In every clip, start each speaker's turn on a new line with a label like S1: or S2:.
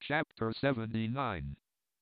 S1: Chapter 79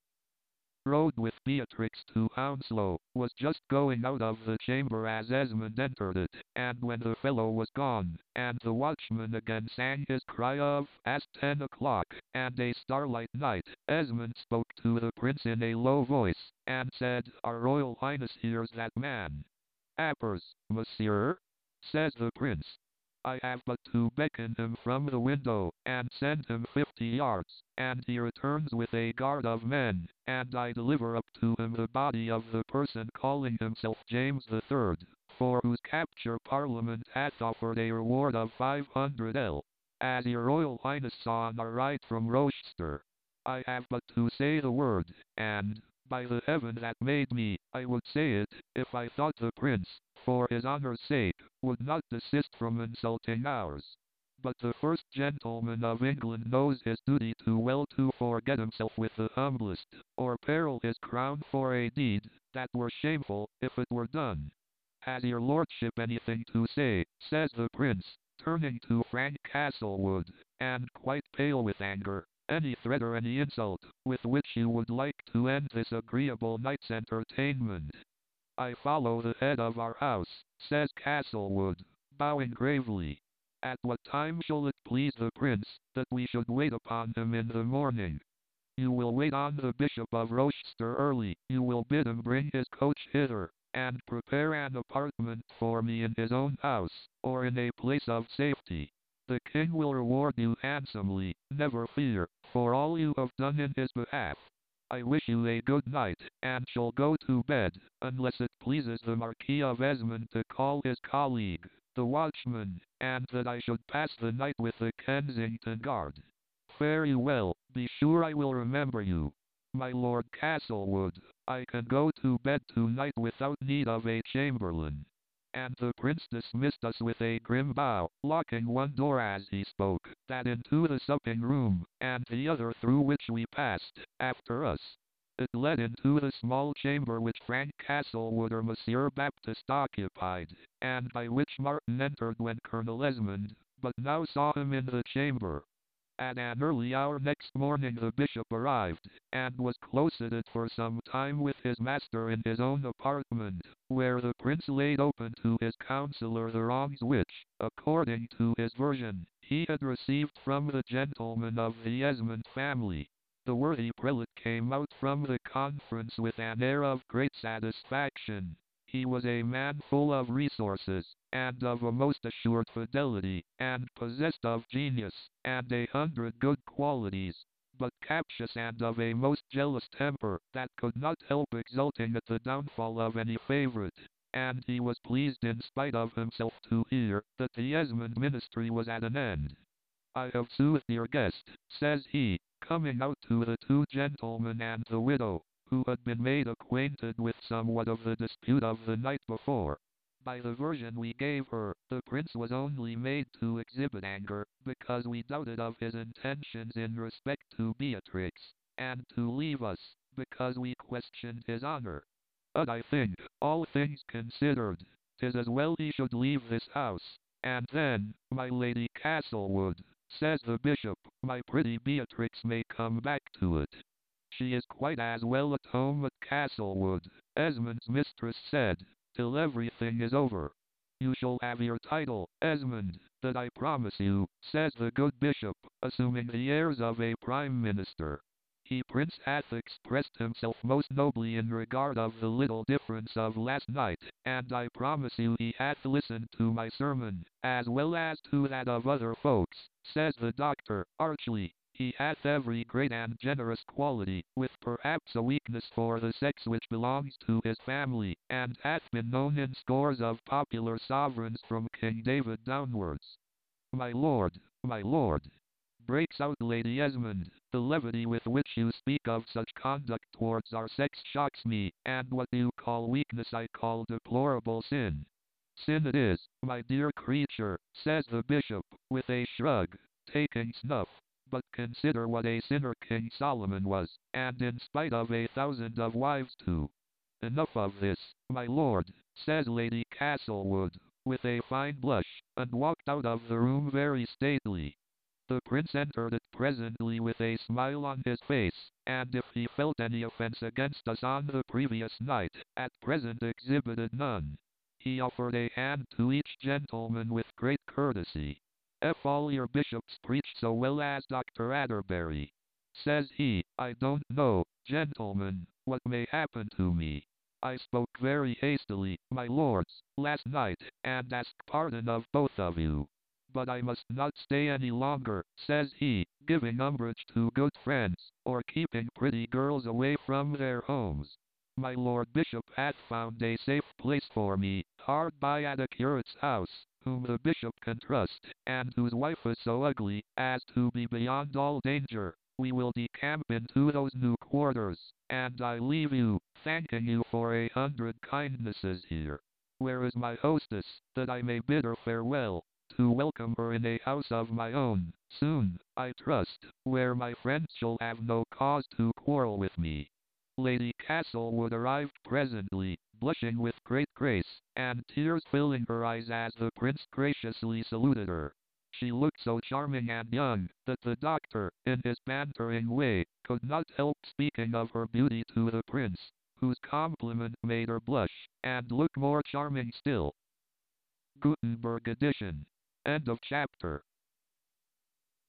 S1: Rode with Beatrix to Hounslow, was just going out of the chamber as Esmond entered it, and when the fellow was gone, and the watchman again sang his cry of "Past 10 o'clock, and a starlight night," Esmond spoke to the prince in a low voice, and said, "Our Royal Highness hears that man." "Appers, monsieur?" says the prince. "I have but to beckon him from the window, and send him 50 yards, and he returns with a guard of men, and I deliver up to him the body of the person calling himself James the Third, for whose capture Parliament hath offered a reward of 500 L. As your Royal Highness saw on our ride from Rochester. I have but to say the word, and, by the heaven that made me, I would say it, if I thought the prince, for his honour's sake, would not desist from insulting ours. But the first gentleman of England knows his duty too well to forget himself with the humblest, or peril his crown for a deed that were shameful, if it were done. Has your lordship anything to say?" says the prince, turning to Frank Castlewood, and quite pale with anger. "Any threat or any insult, with which you would like to end this agreeable night's entertainment?" "I follow the head of our house," says Castlewood, bowing gravely. "At what time shall it please the prince, that we should wait upon him in the morning?" "You will wait on the Bishop of Rochester early, you will bid him bring his coach hither, and prepare an apartment for me in his own house, or in a place of safety. The king will reward you handsomely, never fear, for all you have done in his behalf. I wish you a good night, and shall go to bed, unless it pleases the Marquis of Esmond to call his colleague, the watchman, and that I should pass the night with the Kensington Guard. Fare you well, be sure I will remember you. My Lord Castlewood, I can go to bed tonight without need of a chamberlain." And the prince dismissed us with a grim bow, locking one door as he spoke, that into the supping room, and the other through which we passed, after us. It led into the small chamber which Frank Castlewood or Monsieur Baptiste occupied, and by which Martin entered when Colonel Esmond, but now saw him in the chamber. At an early hour next morning the bishop arrived, and was closeted for some time with his master in his own apartment, where the prince laid open to his counsellor the wrongs which, according to his version, he had received from the gentlemen of the Esmond family. The worthy prelate came out from the conference with an air of great satisfaction. He was a man full of resources, and of a most assured fidelity, and possessed of genius, and 100 good qualities, but captious and of a most jealous temper, that could not help exulting at the downfall of any favourite, and he was pleased in spite of himself to hear that the Esmond ministry was at an end. "I have soothed your guest," says he, coming out to the two gentlemen and the widow, who had been made acquainted with somewhat of the dispute of the night before. "By the version we gave her, the prince was only made to exhibit anger, because we doubted of his intentions in respect to Beatrix, and to leave us, because we questioned his honour. But I think, all things considered, 'tis as well he should leave this house. And then, my Lady Castlewood," says the bishop, "my pretty Beatrix may come back to it." "She is quite as well at home at Castlewood," Esmond's mistress said, "till everything is over." "You shall have your title, Esmond, that I promise you," says the good bishop, assuming the airs of a prime minister. "He prince hath expressed himself most nobly in regard of the little difference of last night, and I promise you he hath listened to my sermon, as well as to that of other folks," says the doctor, archly. "He hath every great and generous quality, with perhaps a weakness for the sex which belongs to his family, and hath been known in scores of popular sovereigns from King David downwards." My lord," breaks out Lady Esmond, "the levity with which you speak of such conduct towards our sex shocks me, and what you call weakness I call deplorable sin." "Sin it is, my dear creature," says the bishop, with a shrug, taking snuff. "But consider what a sinner King Solomon was, and in spite of 1,000 of wives too." "Enough of this, my lord," says Lady Castlewood, with a fine blush, and walked out of the room very stately. The prince entered it presently with a smile on his face, and if he felt any offense against us on the previous night, at present exhibited none. He offered a hand to each gentleman with great courtesy. If all your bishops preach so well as Dr. Atterbury, says he, I don't know, gentlemen, what may happen to me. I spoke very hastily, my lords, last night, and ask pardon of both of you. But I must not stay any longer, says he, giving umbrage to good friends, or keeping pretty girls away from their homes. My Lord Bishop hath found a safe place for me, hard by at a curate's house, whom the bishop can trust, and whose wife is so ugly as to be beyond all danger. We will decamp into those new quarters, and I leave you, thanking you for 100 kindnesses here. Where is my hostess, that I may bid her farewell? To welcome her in a house of my own, soon, I trust, where my friends shall have no cause to quarrel with me. Lady Castlewood arrived presently, blushing with great grace, and tears filling her eyes as the prince graciously saluted her. She looked so charming and young, that the doctor, in his bantering way, could not help speaking of her beauty to the prince, whose compliment made her blush, and look more charming still. Gutenberg edition. End of chapter.